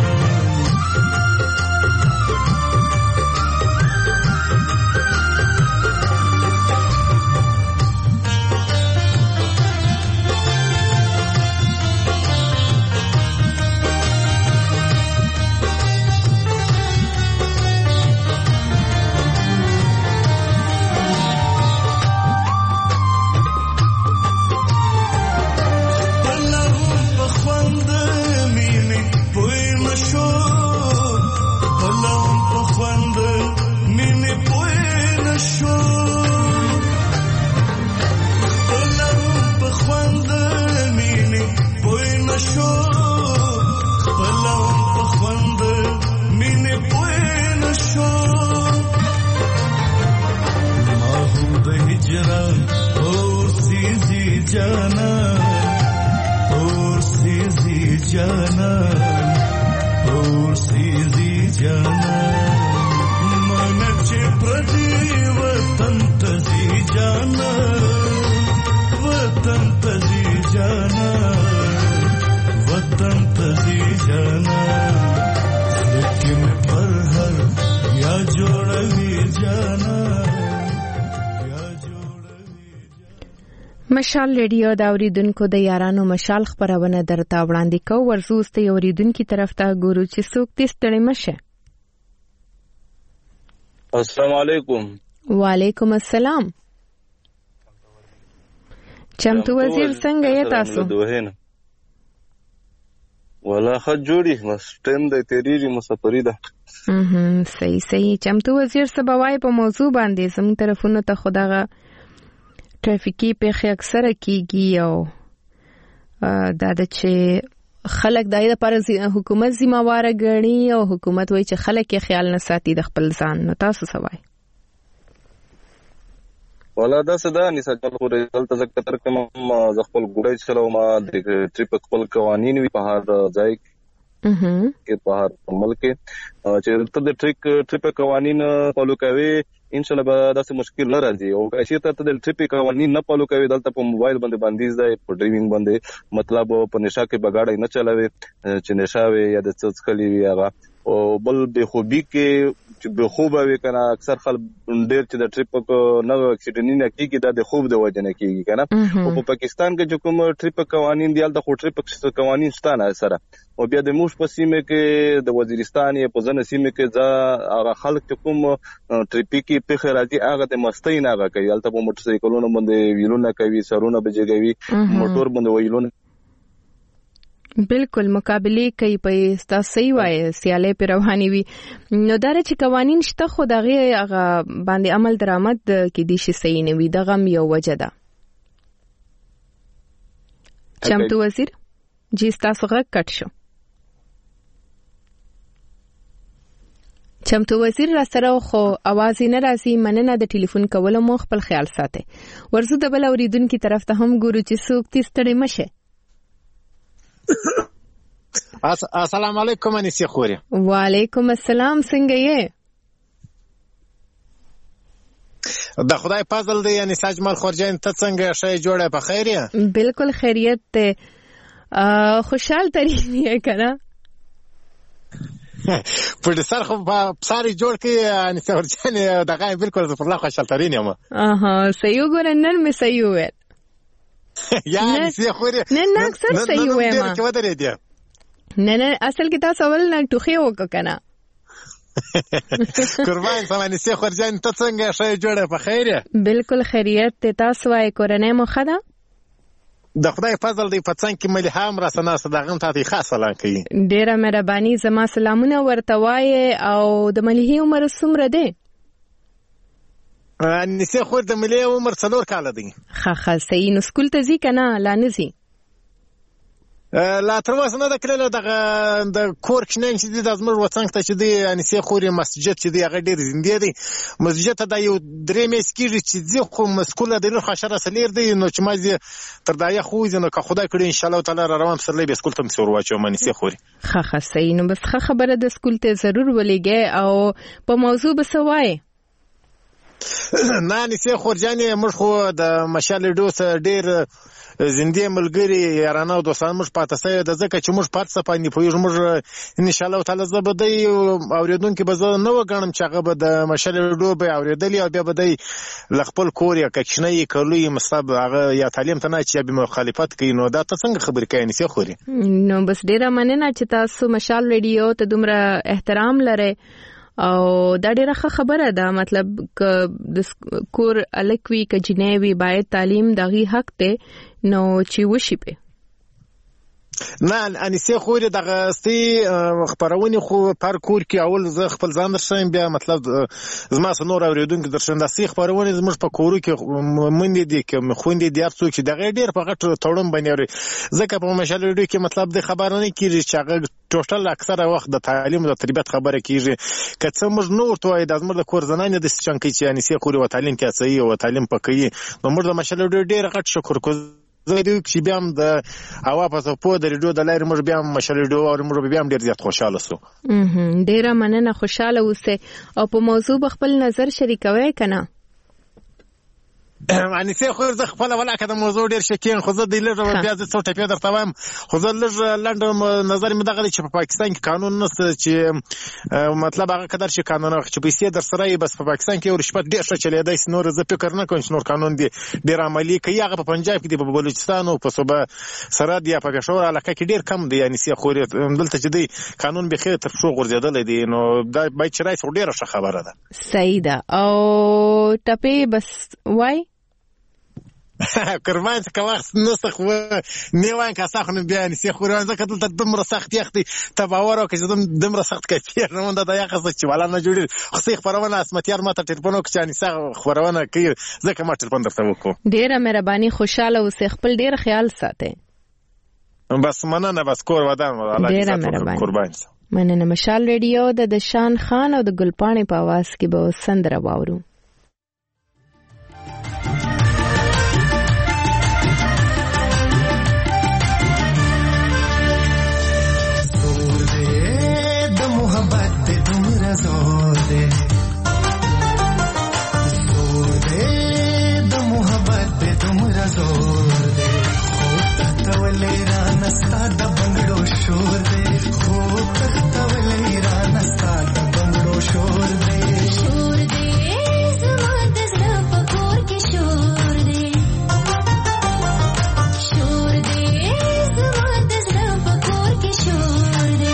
जाना और सीधी जाना और सीधी जाना मनचे प्रति वतन तजी जाना वतन तजी जाना वतन तजी जाना लेकिन पर हर या जोड़वी जाना مشال ریډیو دا اوریدونکو د یارانو مشال خبرونه درته وړاندې کوو. ورزو ست اوریدونکو طرف ته ګورو چې څوک دې ستړي مشه. السلام علیکم. وعلیکم السلام. چمتو وزیر څنګه یې تاسو؟ ولا خد جوړی بس ټیم د تیریږي مسافری ده. هم صحیح صحیح. چمتو وزیر سباوای په موضوع باندې زموږ طرفونو ته خداغه ټرافیکي پیښې اکثره کیږي او دا د چې خلک دای د پر حکومت ذمہوار ګڼي او حکومت وایي چې خلک یې خیال نه ساتي د خپل ځان. نو تاسو څه وایي؟ ولا دا صدا نسا چل خو رزلت زکه تر کوم ز خپل ګوډای چلو ما د ټریپ خپل قوانین وی په هر ځای کې په هر ملک چې ته د ټریک ټریپ قوانین فالو کوي ان شاء الله به داسې مشکل نه راځي. او اسی ته د ټریپ قوانین نه فالو کوي دلته په موبایل باندې بندیز دی په ډرایوینګ باندې مطلب په نشه کې بغاړی نه چلاوي چې نشه وي یا د څه کلی وي هغه او بل به خوبي کې چې به خوب وي کنه اکثر خلک ډیر چې د ټریپ نه اکسیډنټ نه کیږي دا د خوب د وجه نه کیږي کنه. او په پاکستان کې چې کوم ټریپ قوانین دی د خو ټریپ قوانین شته نه سره او بیا د موش په سیمه کې د وزیرستان یا په ځنه سیمه کې ځا هغه خلک چې کوم ټریپیکی په خراجي هغه د مستۍ نه هغه کوي البته په موټر سایکلونو باندې ویلونه کوي سرونه بجګوي موټر باندې ویلونه بالکل مقابله کوي په ستا صحیح وای سیاله پر رواني وي. نو دا چې قوانين شته خو دغه هغه باندې عمل درآمد کې دي شي صحیح نه وي دغه یو وجه ده. چمتو وزیر جی تاسو غږ کټ شو. چمتو وزیر را سره خو आवाज نه راځي. مننه د ټلیفون کولو مو خپل خیال ساتي. ورزو د بل اوریدونکو طرف ته هم ګورو چې څوک تستړي مشه. السلام علیکم انیسی خوري. وعلیکم السلام څنګه یې؟ د خدای فضل دی یعنی ساجمل خورجان ته څنګه شې جوړه په خیر یې؟ بالکل خیریت ته خوشحال ترین یې کنه. په دې سره خو په ساري جوړ کې انیسی خورجان دغه بالکل په الله خوشحال ترین یم. اها صحیح ګورنن مې صحیح وې. یا انیسی خوري. نه نه اکثر صحیح وې ما. کې ودرې دی. نه نه اصل کې تاسو اول نه ټوخي وککنه. قربان سمانی سی خورجان ته څنګه شې جوړه په خیر یې؟ بالکل خیریت ته. تاسو وايي کورنۍ مو ښه ده؟ د خدای فضل دی په څنګه کې ملي هم را سنا صداغم ته خاص سلام کوي. ډیره مهرباني زما سلامونه ورته وایي. او د ملي عمر څومره دی؟ انیسی خور د ملي عمر څلور کال دی. ښه ښه صحیح. نو سکول ته ځي کنه لا نه ځي؟ لا تر اوسه نه د کړل د د کور کښنین چې د زموږ وڅنګ ته چې دی انسې خوري مسجد چې دی هغه ډیر زنده دی مسجد ته د یو درې میس کېږي چې ځي خو مسکوله د نور خشره سلیر دی نو چې مازه تر دایه خو نو که خدای کړي ان شاء الله تعالی را روان سره به سکول ته مسور واچو منسې خوري خه خه صحیح نو بس خه خبره د سکول ته ضرور ولېږي او په موضوع بسوای نه نسې خورجانې موږ خو د مشال ډوس ډیر زنده ملګری یارانه او دوستان موږ پاتې سي د ځکه چې موږ پاتې سپانی پویږ موږ ان شاء الله تعالی زبدي اوریدونکو به زه نو غنم چې هغه به د مشل ډو به اوریدلی او بیا به دی لخپل کور یا کښنی کولې مصاب هغه یا تعلیم ته نه چې به مخالفت کوي نو دا ته څنګه خبرې کوي نسې خوري نو بس ډیره مننه چې تاسو مشال ریډیو ته دومره احترام لرئ او دا ډیره ښه خبره ده مطلب ک د کور الکوي ک جنوي باید تعلیم دغه حق ته نو چې وشي په نه انسې خوري دغه ستی خبرونه خو پر کور کې اول زه خپل ځان درشم بیا مطلب زما سنور اوریدونکو درشم د سی خبرونه زموږ په کورو کې مونږ دي کې خوندې دي ارڅو چې دغه ډیر په غټ تړون باندې ځکه په مشال ډو کې مطلب د خبرونه کیږي چې هغه ټوټل اکثره وخت د تعلیم او تربیت خبره کیږي کڅ موږ نور توای د زموږ د کور زنانه د چنکې چې انسې خوري او تعلیم کې اصلي او تعلیم پکې نو موږ د مشال ډو ډیر غټ شکر کوو زه دوی چې بیا هم د هوا په څپو د ریډیو د لارې موږ بیا هم مشال ریډیو او موږ بیا هم ډېر زیات خوشحاله سو ډېره مننه خوشحاله اوسئ او په موضوع به خپل نظر شریکوئ که نه انسې خو زه خپله ولاکه د موضوع ډېر شکیم خو زه د لږ بیا زه څو ټپې درته وایم خو زه لږ لنډ نظر مې دغه دی چې په پاکستان کې قانون نشته چې مطلب هغه قدر چې قانون چې پیسې در سره یې بس په پاکستان کې رشوت ډېر ښه چلېدی سي نور زه فکر نه کوم چې نور قانون دی ډېر عملي کوي هغه په پنجاب کې دی په بلوچستان او په صوبه سرحد یا په پېښور علاقه کې ډېر کم دی انسې خوري دلته چې دی قانون بخیر تر پښو غورځېدلی دی نو دا باید چې رایت ډېره ښه خبره ده صحیح ده او ټپې بس وای قربان څه وخت نسخ و نیوان کا سخن بیا نسی خوران ځکه دلته دمر سخت یختي تباور او چې دمر سخت کوي نو دا د یخه چې ولا نه جوړي خو سي خبرونه اسمتيار ماته ټلیفون وکړي چې نسی خبرونه کوي ځکه ما ټلیفون درته وکړو ډیره مهرباني خوشاله اوسې خپل ډیر خیال ساتئ بس مننه بس کور ودان الله دې قربان مننه مشال ریډیو د دشان خان او د ګلپاڼې په आवाज کې به سندره واورو زور دے زور دے د محبت دے تمرا زور دے خو تولے را نستا د بنگړو شور دے خو تولے را نستا د بنگړو شور دے شور دے زما د زړه په کور کې شور دے شور دے زما د زړه په کور کې شور دے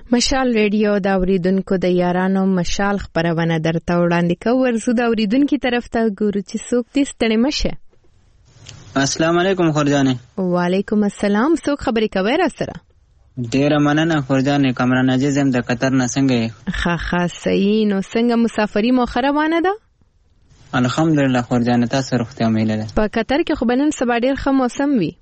مشال ریډیو دا اوریدونکو د یارانو مشال خبرونه درته وړاندې کوو. ورزو دا اوریدونکو طرف ته ګورو چې څوک دې ستړي مشه. السلام علیکم خورجانې. وعلیکم السلام. څوک خبرې کوي را سره؟ ډیره مننه خورجانې. کامران عزیز هم د قطر نه څنګه یې؟ ښه ښه صحیح. نو څنګه مسافري مو ښه روانه ده؟ الحمدلله خورجانې. تاسو روغتیا مېله ده؟ په قطر کې خو به نن سبا ډېر ښه موسم وي.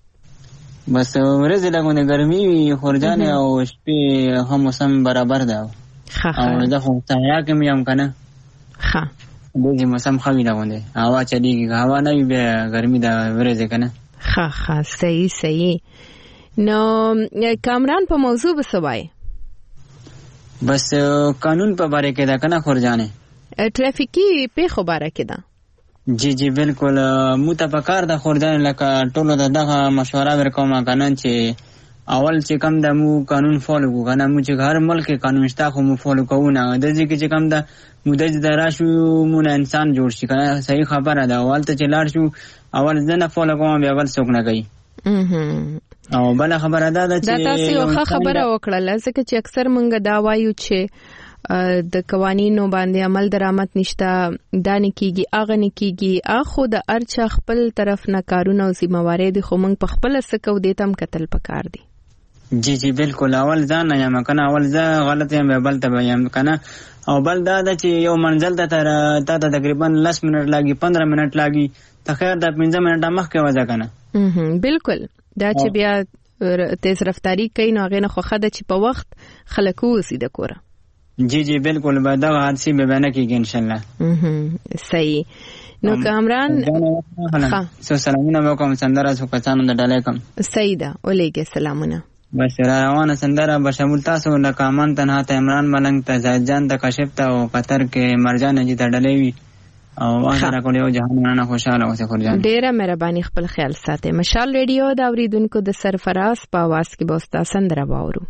بس ورځې لږونه ګرمي وي خورجانې او شپې هم موسم برابر ده. او زه خو سهیا کې مې یم که نه. ښه داسې موسم ښه وي لغوندې. هوا چلېږي. که هوا نه وي بیا ګرمي ده ورځې که نه. ښه ښه صحیح صحیح. نو کامران په موضوع به څه وایي؟ بس قانون په باره کې ده که نه خورجانې؟ ټرافیکي پیښو باره کې ده. جی جی بالکل. مو ته پکار ده خورجانې لکه ټولو ته دغه مشوره ورکوم که نه چې اول چې کم ده مو قانون فالو کړو که نه. مو چې هر ملک کې قانون شته خو مو فالو کوو نه. داسې کې چې کم ده مو داسې د راشو مو نه انسان جوړ شي که نه. صحیح خبره ده. هلته چې لاړ شو اول زه نه فالو کوم بیا بل څوک نه کوي. او بله خبره دا ده چې دا تاسو یو ښه خبره وکړله ځکه چې اکثر مونږ دا وایو چې د قوانینو باندې عمل درآمد نشته، دا نه کیږي هغه نه کیږي. اخو د ارچا خپل طرف نه کارونه او ذمہواری دي خو مونږ په خپل سکو دې تم قتل پکار دي. جی جی بالکل. اول ځان نه یم کنه. اول زه غلط یم بل ته یم کنه. او بل دا ده چې یو منزل ته تر تا ته تقریبا لس منټ لاګي پندرہ منټ لاګي ته خیر د پنځه منټه مخکې وځه کنه. بالکل. دا چې بیا تیز رفتاری کوي نو هغه نه خوخه ده چې په وخت خلک وسی د کوره. جی جی بالکل. به دا حادثه به بنه کیږي ان شاء الله. صحیح. نو کامران ها سو سلامونه وکم سندره سو کسانو د ډالې کوم. صحیح ده. ولېګه سلامونه. بس روانه سندره به شامل تاسو لکه امان تنها ته عمران ملنګ ته زاهد جان ته کاشف ته او قطر کې مرجان جی ته ډالې وي او اخر کول یو جهان نه خوشاله اوسه خورجان. ډیره مهرباني. خپل خیال ساتئ. مشال ریډیو دا اوریدونکو د سرفراز په आवाज کې بوستا سندره باورو.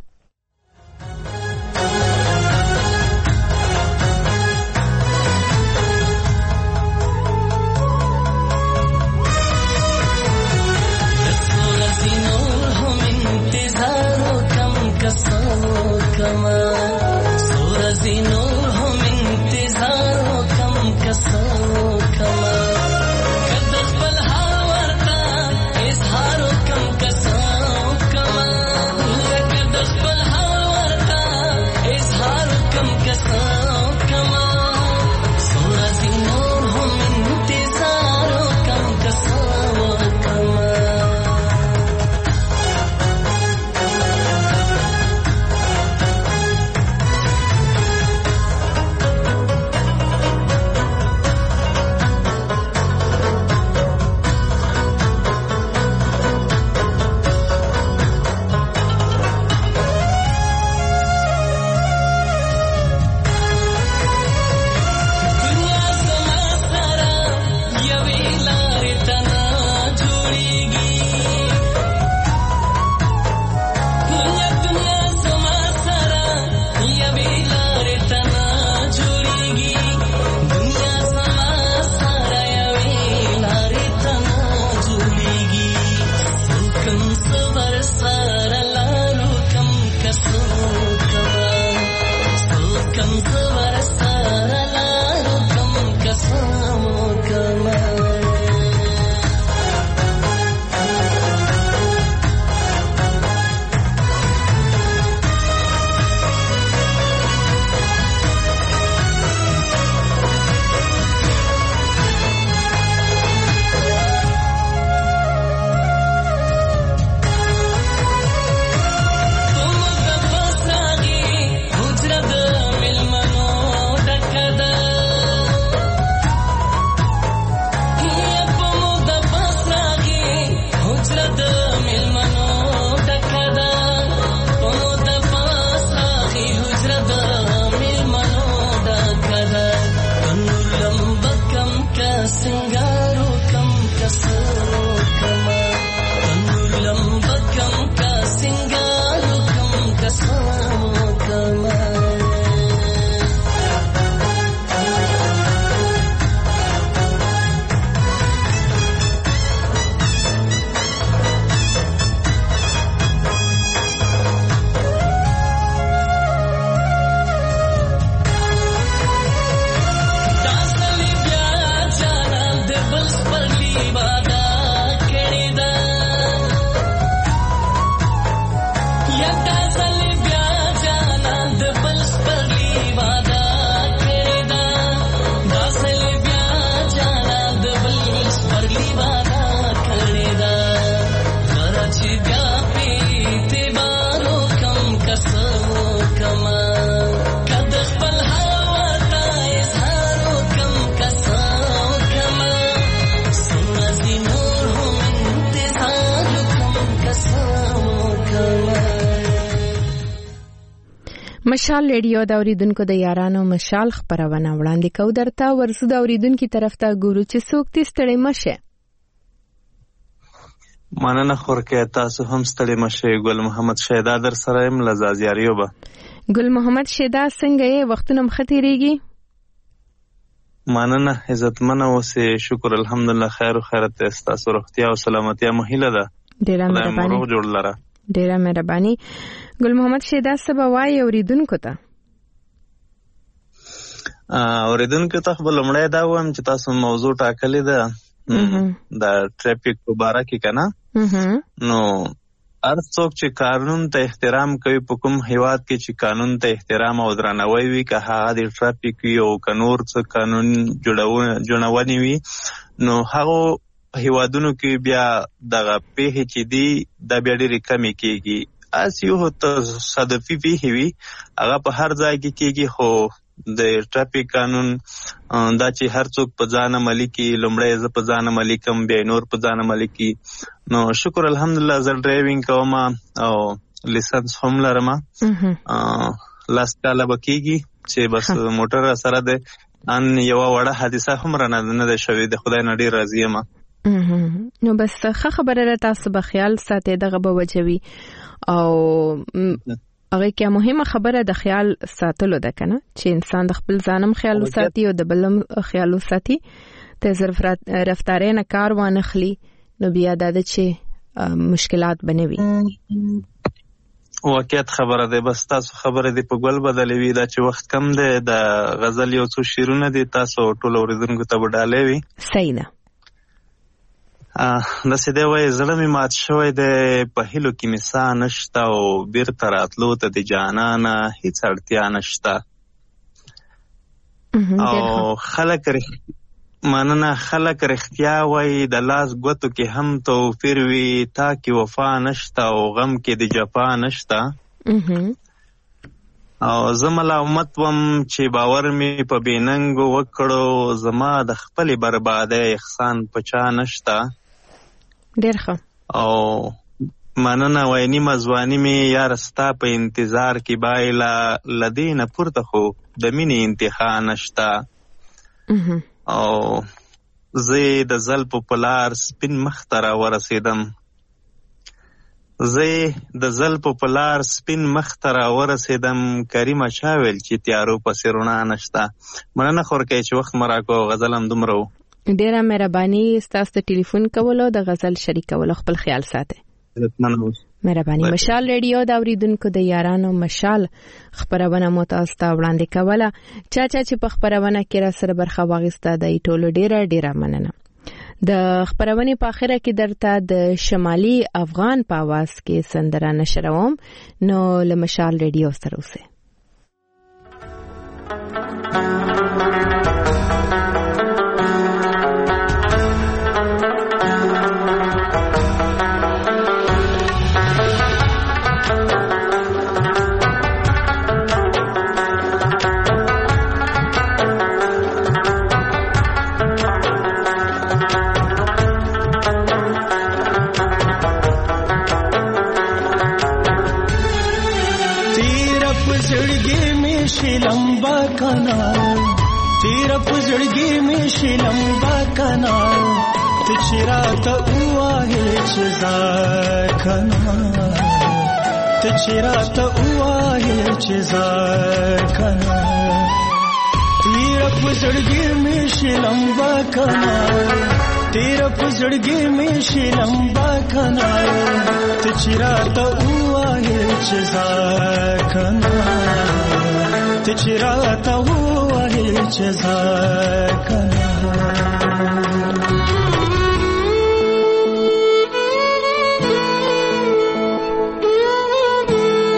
مشال ریډیو د اوریدونکو د یارانو مشال خبرونه وړاندې کو درته ورسو د اوریدونکو طرف ته ګورو چې څوک دې ستړي مشه. مننه خورکه تاسو هم ستړي مشه. ګل محمد شیدا در سره يم لزازیاریو به. ګل محمد شیدا څنګه یې وختونه مختیریږي؟ مننه عزتمنه اوسه شکر الحمدلله خیر او خیرت تاسو روغتیا او سلامتی مهیله ده. ډیره مهرباني. روغ جوړ لره. ډیره مهرباني. ګل محمد شیدا سبا وای اوریدونکو ته اوریدونکو ته خپل لمړی دا وایم چې تاسو موضوع ټاکلې ده د ټریفیک په اړه کې کنه نو هر څوک چې قانون ته احترام کوي په کوم هیواد کې چې قانون ته احترام او درناوی وي که هغه د ټریفیک وي او کنور څه قانون جوړونی وي نو هغه هیوادونو کې بیا دغه پیښې چې دي د بیا ډېرې کمې کېږي. اس یو تصادفي پیښې وي هغه په هر ځای کې کېږي خو د ټریفیک قانون دا چې هر څوک په ځان عملي کوي لومړی زه په ځان عملي کوم بیا نور په ځان عملي کوي. نو شکر الحمدلله زه ډرایوینګ کوم او لیسنس هم لرم لاس کاله به کېږي چې بس موټر سره د ان یوه وړه حادثه هم رانه نه ده شوې د خدای نه ډېر راضي یم. نو بس ښه خبره ده تاسو به خیال ساتئ دغه به وجوي او هغه کې مهمه خبره د خیال ساتلو ده کنه چې انسان د خپل ځانم خیال وساتي او د بلم خیال وساتي ته ظرف رفتارې نه کار وانه خلی نو بیا د چې مشکلات بنوي. واقعیت خبره ده بس تاسو خبره دی په ګل بدلوي دا چې وخت کم ده د غزل یو څو شیرونه دي تاسو ټول اوریدونکو ته وډالې وي. صحیح ده. د سیده وای زړه می مات شوی د په هلو کې مسا نشته او بیرته راتلو ته د جانانه هیڅ اړتیا نشته او خلک مننه خلک رښتیا وای د لاس ګوتو کې هم توفیر وي تا کې وفا نشته او غم کې د جفا نشته او زملا امت وم چې باور می په بیننګ وکړو زما د خپل بربادۍ احسان پچا نشته. ډیر ښه. او مننه وای نیمه ځواني مې یار ستا په انتظار کې بایله لدې نه پورته خو د مینې انتها نشته او زه د زلفو په لار سپین مخ ته راورسېدم زه د زلفو په لار سپین مخ ته راورسېدم کریمه چا ویل چې تیارو پسې رڼا نشته. مننه خورکۍ چې وخت مې راکړو غزل هم دومره و. ډیره مهرباني ستاسو ته ټلیفون کولو د غزل شریکولو خپل خیال ساتئ. مهرباني. مشال ریډیو د اوریدونکو د یارانو مشال خبرونه مو تاسو ته وړاندې کوله. چا چا چې په خبرونه کې را سره برخه واغسته د ټولو ډیره ډیره مننه. د خبرونه په اخره کې درته د شمالي افغان په आवाज کې سندره نشروم نو له مشال ریډیو سره اوسه. लंबा कनाल तेरा पुजड़गी में शी लंबा कनाल तिचरा तो हुआ है चिजार कनाल तिचरा तो हुआ है चिजार कनाल तेरा पुजड़गी में शी लंबा कनाल तेरा पुजड़गी में शी लंबा कनाल तिचरा तो हुआ है चिजार कनाल तिचराता हुआ है जज़ार कनाल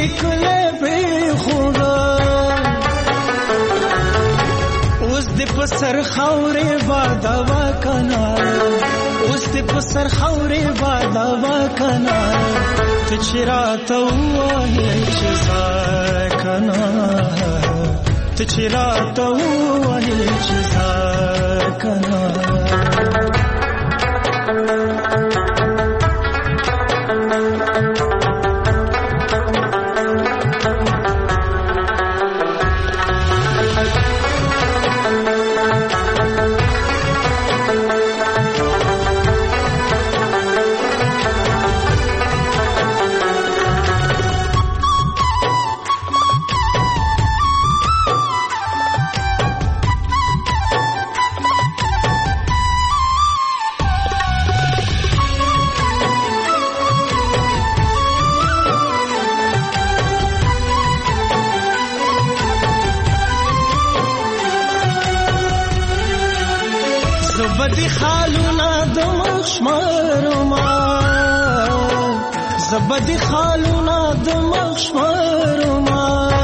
کله به خوګا اوس د پسر خاورې بادا وکنا اوس د پسر خاورې بادا وکنا ته چیرته وایې چې ځکنا ته چیرته وایې چې ځکنا زبدي خالونا د مخشمرما زبدي خالونا د مخشمرما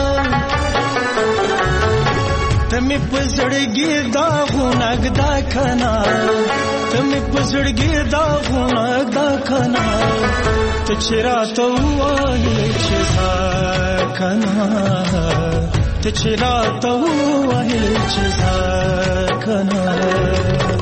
تمه پزړګي دا غونګ دا کنا تمه پزړګي دا غونګ دا کنا ته چیرته وایې چې ځکنا ته چیرته وایې چې ځکنا